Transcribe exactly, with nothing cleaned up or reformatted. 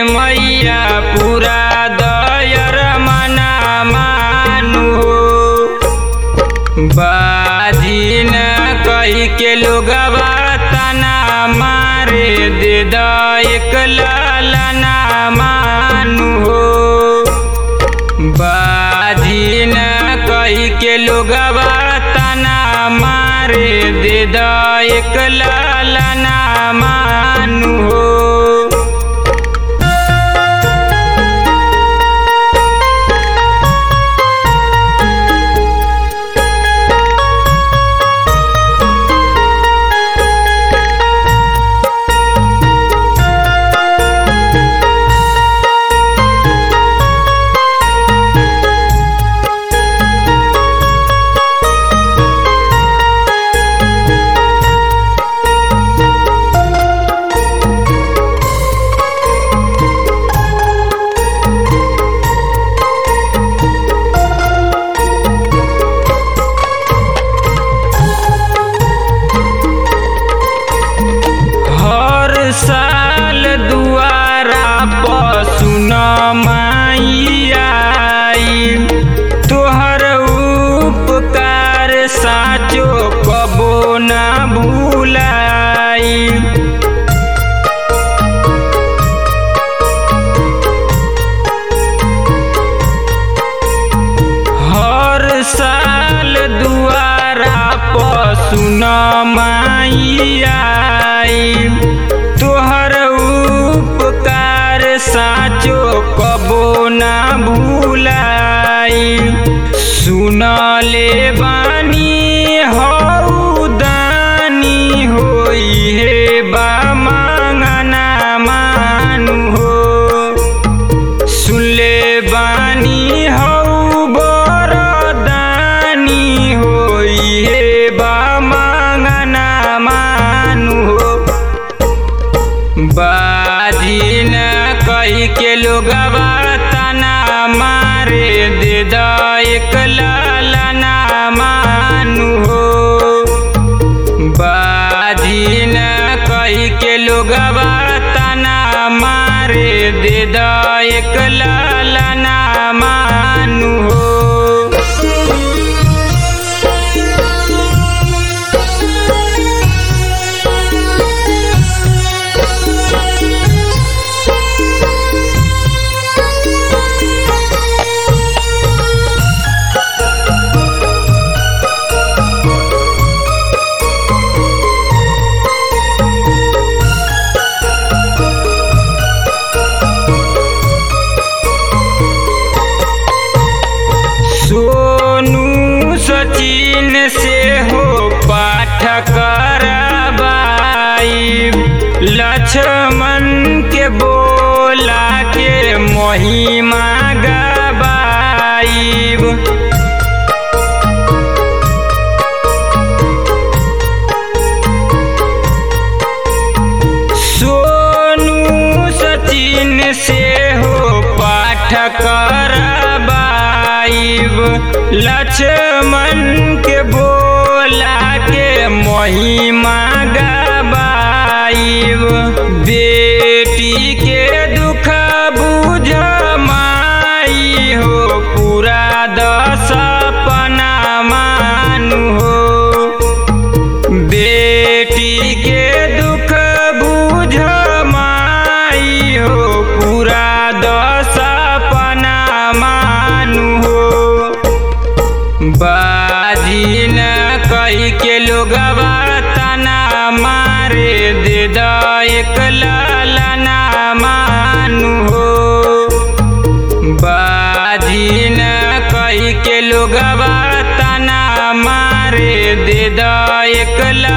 मैया पूरा दयर मना मानु बाजिन कही के लोगवा तना मारे दे द एक लालना मानु बाजिन कही के लोगवा तना मारे दे द एक लालना मानु साल दुआरा पसुन माइया तोहर उपकार साचो कबो ना भूलाई हर साल दुआरा पसुन माइया तोहर उपकार साचो कबो ना भूलाई सुन ले बानी हऊ दानी होई हे बा मांगना मानु हो सुन ले बानी हऊ बरदानी होई हे बा मांगना मानु हो बाजिन कही के लोगवा तना मारे दे द एक लालना मानु हो बाजिन कही के लोगवा तना मारे दे द एक लालना मानु हो सोनू सचिन से हो पाठ करबाई लक्ष्मण के बोला के महिमा गबाई सोनू सचिन से हो पाठ करबाई लक्ष्मण के बोला के महिमा गबाई बेटी के दुख बुझ माई हो पूरा दस सपना मानु हो बेटी के दुख बुझ माई हो पूरा दस सपना मानु हो बाजिन कही के लोगवा तना मारे दे द एक लालना मानु हो बाजिन कही के लोगवा तना मारे दे द एक